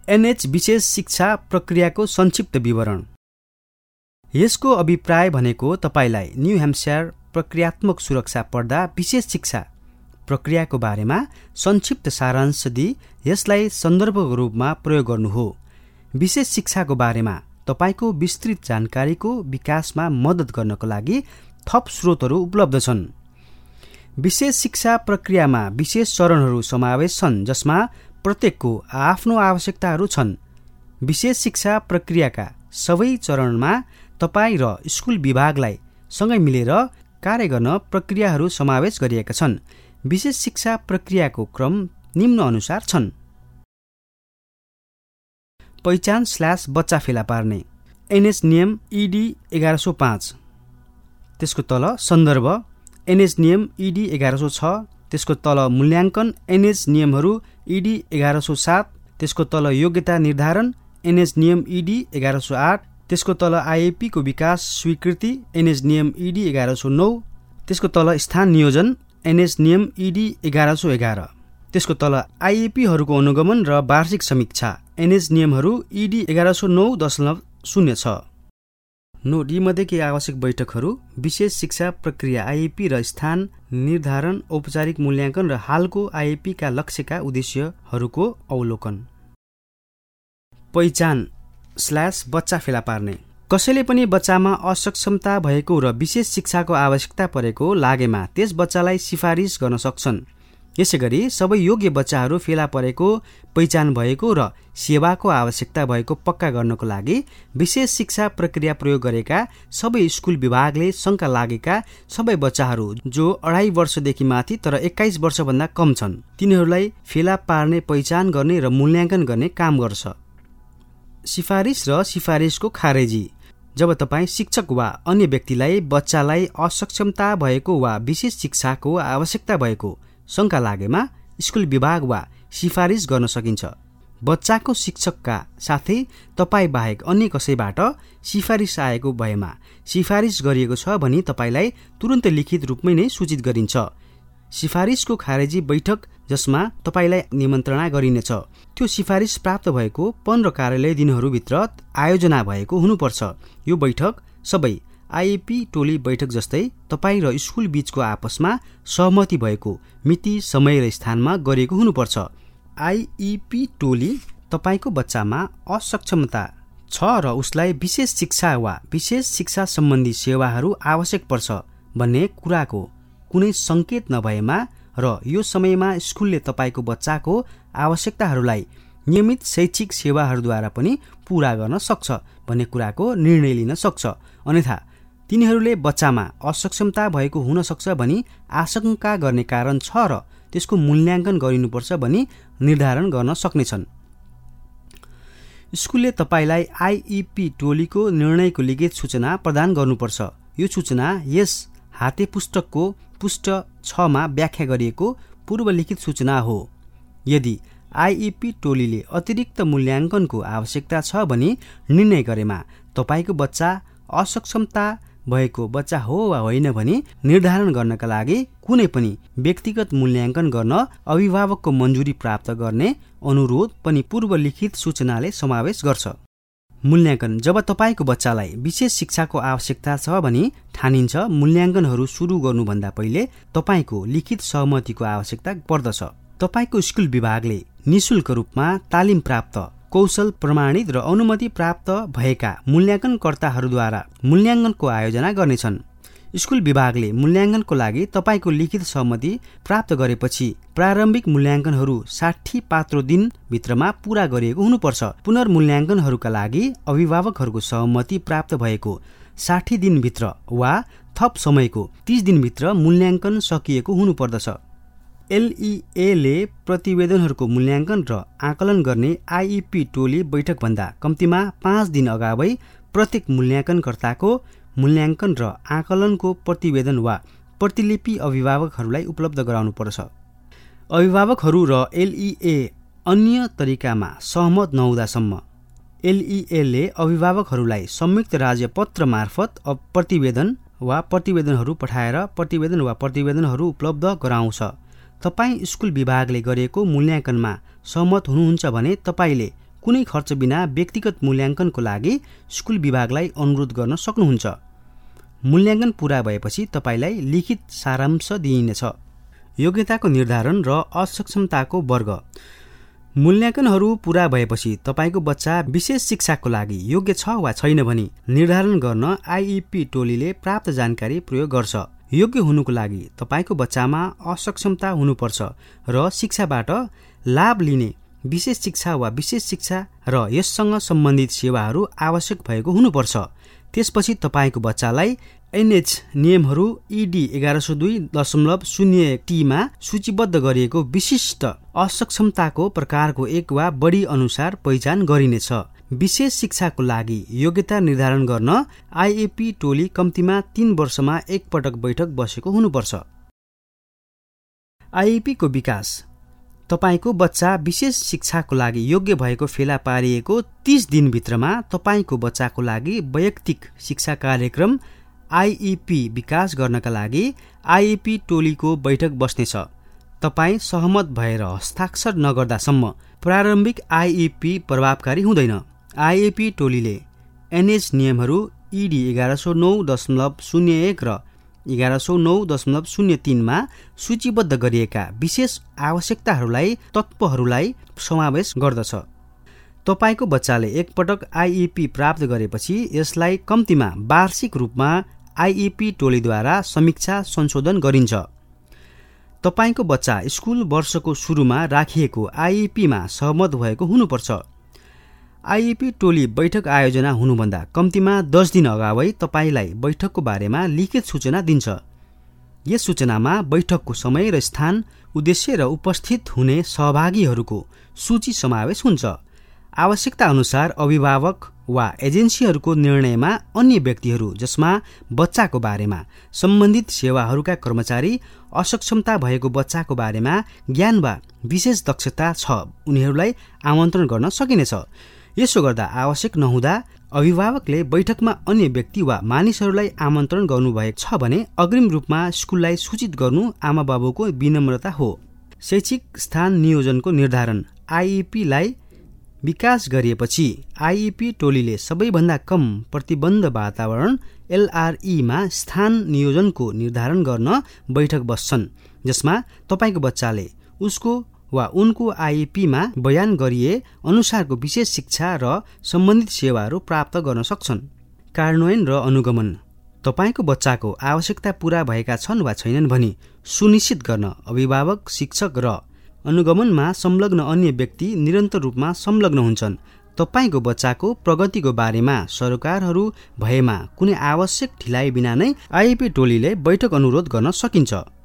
NH विशेष शिक्षा प्रक्रियाको संक्षिप्त विवरण। यसको अभिप्राय भनेको तपाईलाई न्यू ह्याम्पसायर प्रक्रियात्मक सुरक्षा पढ्दा विशेष शिक्षा प्रक्रियाको बारेमा संक्षिप्त सारांश दिई यसलाई सन्दर्भको रूपमा प्रयोग गर्नु हो। विशेष शिक्षाको बारेमा तपाईको विस्तृत जानकारीको विकासमा मद्दत गर्नको लागि थप स्रोतहरू उपलब्ध छन्। विशेष शिक्षा प्रक्रियामा विशेष चरणहरू समावेश छन् जसमा प्रत्येकको आफ्नो आवश्यकताहरू छन्। विशेष शिक्षा प्रक्रियाका सबै चरणमा तपाई र स्कुल विभागलाई सँगै मिलेर कार्य गर्न प्रक्रियाहरू समावेश गरिएका छन्। विशेष शिक्षा प्रक्रियाको क्रम निम्न अनुसार छन्। पहिचान / बच्चा फेला पार्ने एनएच नियम ED 1105। त्यसको तल सन्दर्भ एनएच नियम ED 1106। त्यसको तल मूल्याङ्कन एनएच नियमहरू ED 1107। त्यसको तल योग्यता निर्धारण एनएच नियम ED 1108। त्यसको तल IAP को विकास स्वीकृति एनएच नियम ED 1109। त्यसको तल स्थान नियोजन एनएच नियम ED 1111। त्यसको तल IAP-हरूको अनुगमन र वार्षिक समीक्षा एनएच नियमहरू ED 1109.06। नोट यीमध्ये केही आवश्यक बैठकहरू विशेष शिक्षा प्रक्रिया IAP र स्थान निर्धारण औपचारिक मूल्याङ्कन र हालको IAP का लक्ष्यका उद्देश्यहरूको अवलोकन। पहिचान / बच्चा फेला पार्ने कसैले पनि बच्चामा असक्षमता भएको र विशेष शिक्षाको आवश्यकता परेको लागेमा त्यस बच्चालाई सिफारिस गर्न सक्छन्। यसैगरी सबै योग्य बच्चाहरू फेला परेको पहिचान भएको र सेवाको आवश्यकता भएको पक्का गर्नको लागि विशेष शिक्षा प्रक्रिया प्रयोग गरेका सबै स्कुल विभागले शंका लागेका सबै बच्चाहरू जो 2.5 वर्षदेखि माथि तर 21 वर्षभन्दा कम छन् तिनीहरूलाई फेला पार्ने पहिचान गर्ने र मूल्याङ्कन गर्ने काम गर्छ। सिफारिस र सिफारिसको खारेजी जब तपाईँ शिक्षक वा अन्य व्यक्तिलाई बच्चालाई असक्षमता भएको वा विशेष शिक्षाको आवश्यकता भएको शंका लागेमा स्कुल विभाग वा सिफारिस गर्न सकिन्छ। बच्चाको शिक्षकका साथै तपाई बाहेक अन्य कसैबाट सिफारिस आएको भएमा सिफारिस गरिएको छ भनी तपाईलाई तुरुन्त लिखित रूपमै नै सूचित गरिन्छ। सिफारिसको खारेजी बैठक जसमा तपाईलाई निमन्त्रणा गरिनेछ त्यो सिफारिस प्राप्त भएको 15 कार्यालय दिनहरूभित्र आयोजना भएको हुनुपर्छ। यो बैठक सबै IAP टोली बैठक जस्तै तपाई र स्कुल बीचको आपसमा सहमति भएको मिति समय र स्थानमा गरिएको हुनुपर्छ। IEP टोली तपाईको बच्चामा असक्षमता छ र उसलाई विशेष शिक्षा वा विशेष शिक्षा सम्बन्धी सेवाहरू आवश्यक पर्छ भन्ने कुराको कुनै संकेत नभएमा र यो समयमा स्कुलले तपाईको बच्चाको आवश्यकताहरूलाई नियमित शैक्षिक सेवाहरूद्वारा पनि पूरा गर्न सक्छ भन्ने कुराको निर्णय लिन सक्छ। अन्यथा तिनीहरूले बच्चामा असक्षमता भएको हुन सक्छ भनी आशंका गर्ने कारण छ र त्यसको मूल्याङ्कन गरिनुपर्छ भनी निर्धारण गर्न सक्नेछन्। स्कुलले तपाईलाई IEP टोलीको निर्णयको लिखित सूचना प्रदान गर्नुपर्छ। यो सूचना यस हाते पुस्तकको पृष्ठ 6 मा व्याख्या गरिएको पूर्वलिखित सूचना हो। यदि IEP टोलीले अतिरिक्त मूल्याङ्कनको आवश्यकता छ भनी निर्णय गरेमा तपाईको बच्चा असक्षमता भएको बच्चा हो वा होइन भनी निर्धारण गर्नका लागि कुनै पनि व्यक्तिगत मूल्याङ्कन गर्न अभिभावकको मन्जुरी प्राप्त गर्ने अनुरोध पनि पूर्वलिखित सूचनाले समावेश गर्छ। मूल्याङ्कन जब तपाईको बच्चालाई विशेष शिक्षाको आवश्यकता छ भनी ठानिन्छ मूल्याङ्कनहरू सुरु गर्नुभन्दा पहिले तपाईको लिखित सहमतिको आवश्यकता पर्दछ। तपाईको स्कुल विभागले निशुल्क रूपमा तालिम प्राप्त कौशल प्रमाणित र अनुमति प्राप्त भएका मूल्याङ्कनकर्ताहरूद्वारा मूल्याङ्कनको आयोजना गर्नेछन्। स्कुल विभागले मूल्याङ्कनको लागि तपाईको लिखित सहमति प्राप्त गरेपछि प्रारम्भिक मूल्याङ्कनहरू 60 पात्रो दिन भित्रमा पूरा गरिएको हुनुपर्छ। पुनर्मूल्याङ्कनहरूका लागि अभिभावकहरूको सहमति प्राप्त भएको 60 दिनभित्र वा थप समयको 30 दिनभित्र मूल्याङ्कन सकिएको हुनुपर्दछ। LEA ले प्रतिवेदनहरूको मूल्याङ्कन र आकलन गर्ने IEP टोली बैठकभन्दा कम्तीमा 5 दिन अगावै प्रत्येक मूल्याङ्कनकर्ताको मूल्याङ्कन र आकलनको प्रतिवेदन वा प्रतिलिपि अभिभावकहरूलाई उपलब्ध गराउनुपर्छ। अभिभावकहरू र LEA अन्य तरिकामा सहमत नहुँदासम्म LEA ले अभिभावकहरूलाई संयुक्त राज्य पत्र मार्फत प्रतिवेदन वा प्रतिवेदनहरू पठाएर प्रतिवेदनहरू उपलब्ध गराउँछ। तपाईँ स्कुल विभागले गरेको मूल्याङ्कनमा सहमत हुनुहुन्छ भने तपाईले कुनै खर्च बिना व्यक्तिगत मूल्याङ्कनको लागि स्कुल विभागलाई अनुरोध गर्न सक्नुहुन्छ। मूल्याङ्कन पूरा भएपछि तपाईलाई लिखित सारांश दिइनेछ। योग्यताको निर्धारण र असक्षमताको वर्ग। मूल्याङ्कनहरू पूरा भएपछि तपाईको बच्चा विशेष शिक्षाको लागि योग्य छ वा छैन भनी निर्धारण गर्न आइइपी टोलीले प्राप्त जानकारी प्रयोग गर्छ। योग्य हुनुको लागि तपाईको बच्चामा असक्षमता हुनुपर्छ र शिक्षाबाट लाभ लिने विशेष शिक्षा वा विशेष शिक्षा र यससँग सम्बन्धित सेवाहरू आवश्यक भएको हुनुपर्छ। त्यसपछि तपाईको बच्चालाई एनएच नियमहरू ED 1102.01 मा सूचीबद्ध गरिएको विशिष्ट असक्षमताको प्रकारको एक वा बढी अनुसार पहिचान गरिनेछ। विशेष शिक्षाको लागि योग्यता निर्धारण गर्न आइएपी टोली कम्तीमा 3 वर्षमा एक पटक बैठक बसेको हुनुपर्छ। आइएपी को विकास। तपाईको बच्चा विशेष शिक्षाको लागि योग्य भएको फेला पारिएको 30 दिनभित्रमा तपाईको बच्चाको लागि वैयक्तिक शिक्षा कार्यक्रम आइइपी विकास गर्नका लागि आइइपी टोलीको बैठक बस्नेछ। तपाई सहमत भएर हस्ताक्षर नगर्दासम्म प्रारम्भिक आइइपी प्रभावकारी हुँदैन। आइइपी टोलीले एनएच नियमहरू ED 1109.01 र 1109.03 मा सूचीबद्ध गरिएका विशेष आवश्यकताहरूलाई तत्त्वहरूलाई समावेश गर्दछ। तपाईको बच्चाले एकपटक आइइपी प्राप्त गरेपछि यसलाई कम्तीमा वार्षिक रूपमा आइइपी टोलीद्वारा समीक्षा संशोधन गरिन्छ। तपाईको बच्चा स्कुल वर्षको सुरुमा राखिएको आइइपीमा सहमत भएको हुनुपर्छ। आइइपी टोली बैठक आयोजना हुनुभन्दा कम्तीमा 10 दिन अगावै तपाईलाई बैठकको बारेमा लिखित सूचना दिन्छ। यस सूचनामा बैठकको समय र स्थान, उद्देश्य र उपस्थित हुने सहभागीहरूको सूची समावेश हुन्छ। आवश्यकता अनुसार अभिभावक वा एजेन्सीहरूको निर्णयमा अन्य व्यक्तिहरू जसमा बच्चाको बारेमा सम्बन्धित सेवाहरूका कर्मचारी, असक्षमता भएको बच्चाको बारेमा ज्ञान वा विशेष दक्षता छ उनीहरूलाई आमन्त्रण गर्न सकिनेछ। यसो गर्दा आवश्यक नहुँदा अभिभावकले बैठकमा अन्य व्यक्ति वा मानिसहरूलाई आमन्त्रण गर्नुभएको छ भने अग्रिम रूपमा स्कुललाई सूचित गर्नु आमाबाबुको विनम्रता हो। शैक्षिक स्थान नियोजनको निर्धारण। आइइपीलाई विकास गरिएपछि आइइपी टोलीले सबैभन्दा कम प्रतिबन्ध वातावरण LRE मा स्थान नियोजनको निर्धारण गर्न बैठक बस्छन्, जसमा तपाईको बच्चाले उसको वा उनको आइइपी मा बयान गरिए अनुसारको विशेष शिक्षा र सम्बन्धित सेवाहरू प्राप्त गर्न सक्छन्। कार्यान्वयन र अनुगमन। तपाईको बच्चाको आवश्यकता पूरा भएका छन् वा छैनन् भनी सुनिश्चित गर्न अभिभावक, शिक्षक र अनुगमनमा संलग्न अन्य व्यक्ति निरन्तर रूपमा संलग्न हुन्छन्। तपाईको बच्चाको प्रगतिको बारेमा सरकारहरू भएमा कुनै आवश्यक ढिलाइ बिना नै आइइपी टोलीले बैठक अनुरोध गर्न सकिन्छ।